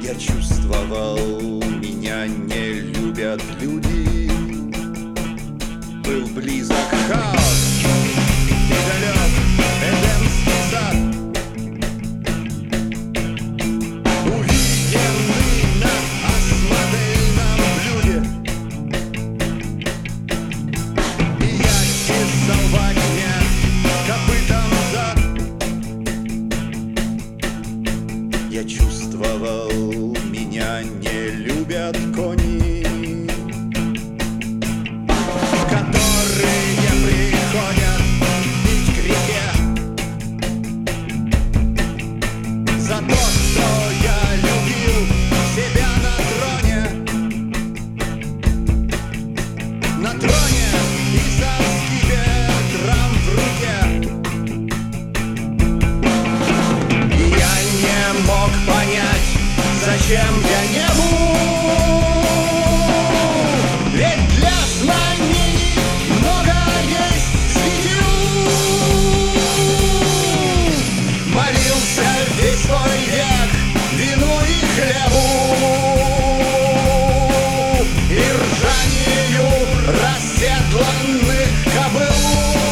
Я чувствовал, меня не любят люди. Был близок хаос и далек Эдемский сад. Увиденный на осмотренном блюде. И я чесал во тьме копытом зад. Я чувствовал, меня не любят кони, которые приходят пить к реке. За то, что я любил себя на троне и со скипетром в руке. И я не мог понять, зачем я небу? Ведь для знамений много есть светил. Молился весь свой век вину и хлебу и ржанию расседланных кобыл.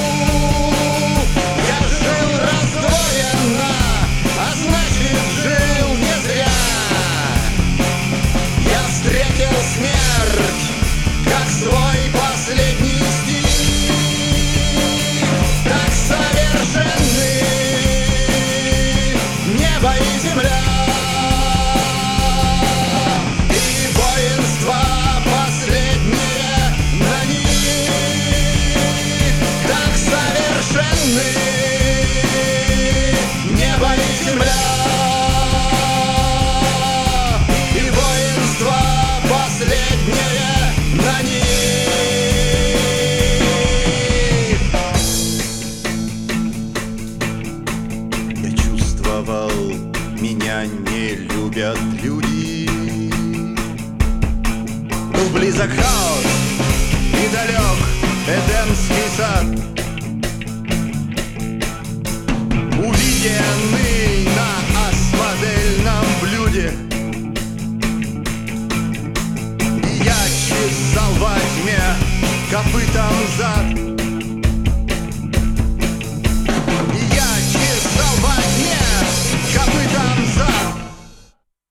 Я жил раздвоенно, а значит жил не зря. Я встретил смерть как свой последний стих. Так совершенны небо и земля, и воинство последнее на них. Так совершенны небо и земля, и воинство последнее на них. Я чувствовал, меня не любят люди. Был близок хаос и далек Эдемский сад. Увиденный